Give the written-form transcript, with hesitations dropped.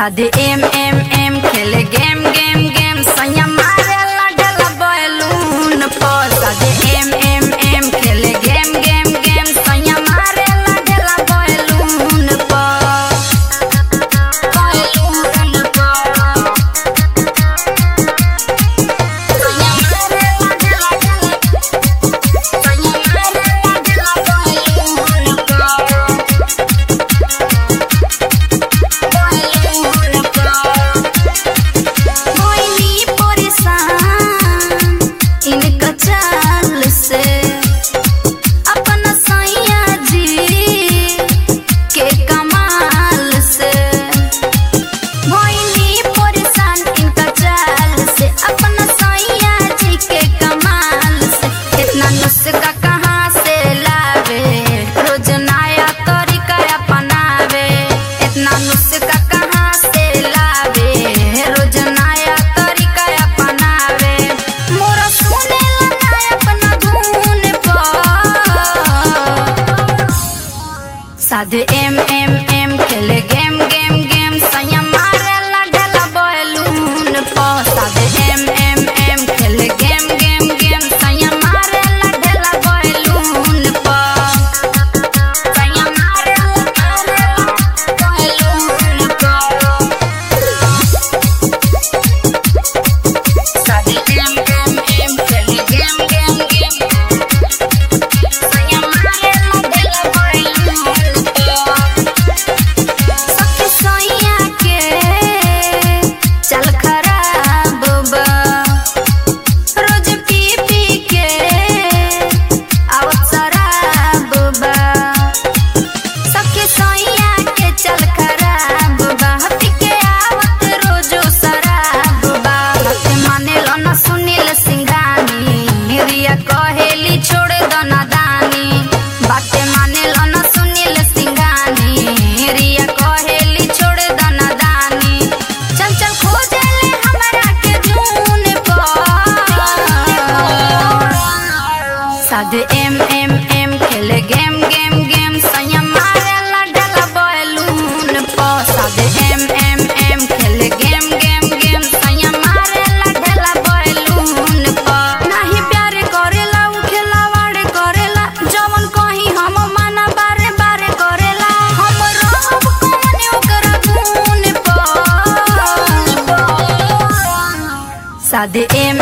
सादे एम खेले game game game सैया मारे लागल बैलून पर। सादे एम खेले गेम गेम गेम सैया मारे लागल बैलून पर। बैलून पर सैया मारे लागल सैया मारे लागल बैलून पर। सादे एम खेले गेम गेम गेम सैया मारे लागल बैलून पर। सादे एम खेले गेम गेम गेम सैया मारे लागल बैलून पर। सैया मारे बैलून पर। सादे एम खेले गेम गेम गेम सैया मारे लागल बैलून। चल खराब बा रोज पी पी के आवत शराब बा। सखी सैया के चल खराब बा पी के आवत रोजो शराब बा। मानेल न सुनील सिंघानी रिया कहेली छोड़ दो नादानी। बाते मानेल न सुनील सिंघानी रिया कहेली छोड़ दो नादानी। चल चल खोजेले हमरा के जून पर। सादे एम खेले गेम गेम गेम सैया मारे लागल बैलून पर। सादे एम खेले गेम गेम गेम सैया मारे लागल बैलून पर। नाही प्यार करेला उ खेलावाड़ करेला जवन कहीं हम माना बारे बारे करेला। हम रहब कौन ओकरा गुण पर। सादे